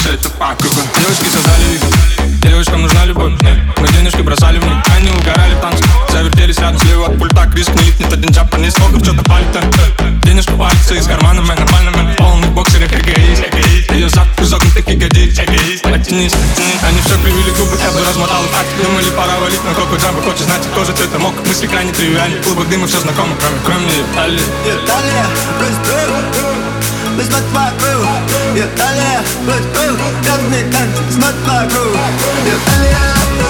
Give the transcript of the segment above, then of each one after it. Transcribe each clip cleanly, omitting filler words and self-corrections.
все это по кругу. Девочки создали вид, девочкам нужна любовь, но денежки бросали в них. Они угорали в танце, завертелись рядом слева от пульта. Криск не липнет, один джапанец, сколько в что-то палит. Денежка валится из кармана, мэн, нормально, мэн. Полный боксер, эгоист. Ее зад изогнутых ягодиц, оттянись. Они все кривили губы, я бы размотал так. Думали, пора валить, но коко джамбо хочет знать, кожа цвета мок. Мысли крайне тривиальны, клубок дыма все знакомо, кроме ее талии. Италия, смотри вокруг. Италия, разные танцы, смотри вокруг. Италия,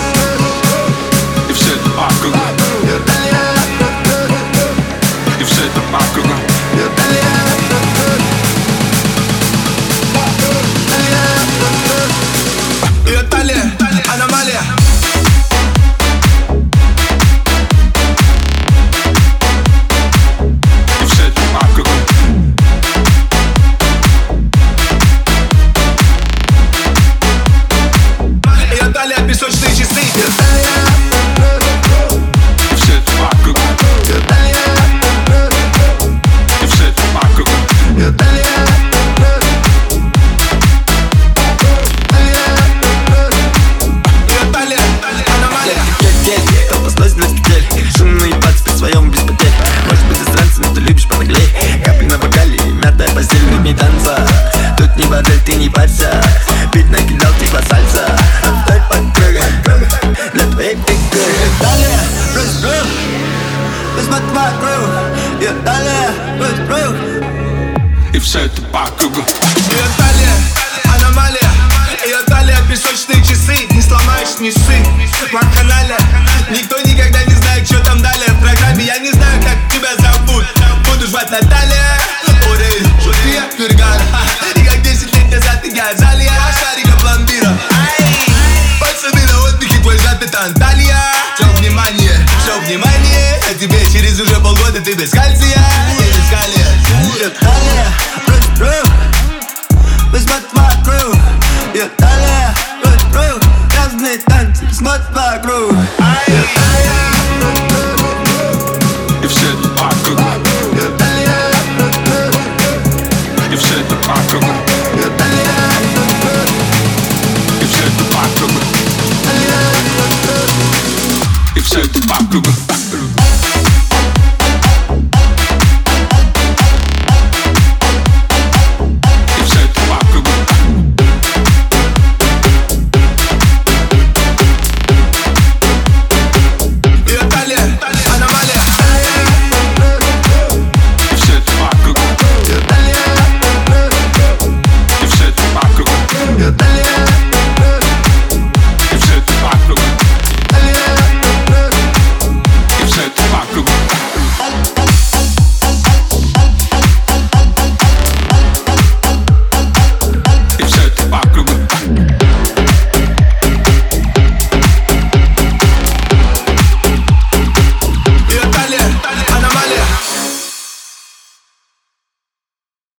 и все это по кругу. Италия, и все это по кругу. Италия, Италия, аномалия. И все это по кругу. Италия, песочные часы. И все это по кругу. И все это по кругу. Италия, аномалия. Толпа сносит на стель. Шумный пац при своем без потерь. Может быть засранцем, но ты любишь понаглей. Капли на бокале, мятая постель в ритме танца. Тут не бордель, ты не парься. Бит накидал типа сальса. Отдай по кругу для твоей фигуры. Италия, розбрух. Посмотри вокруг. Италия, розбрух. И все это по кругу. Италия, аномалия. Италия, песочные часы. Не сломаешь, не ссы. В канале никто никогда не знает, что там далее. В программе я не знаю, как тебя зовут. Буду звать Наталья. Орей, Жулия, Пергана. И как 10 лет назад ты Газалия. Шарика пломбира. Пацаны на отдыхе, твой зад это Анталия. Все внимание, а тебе через уже полгода ты без кальция. Без калия. Италия, розбрух. Посмотри вокруг. Италия, розбрух. Разные танцы, смотри вокруг. И все это по кругу. И все это по кругу. И все это по кругу. И все это по кругу.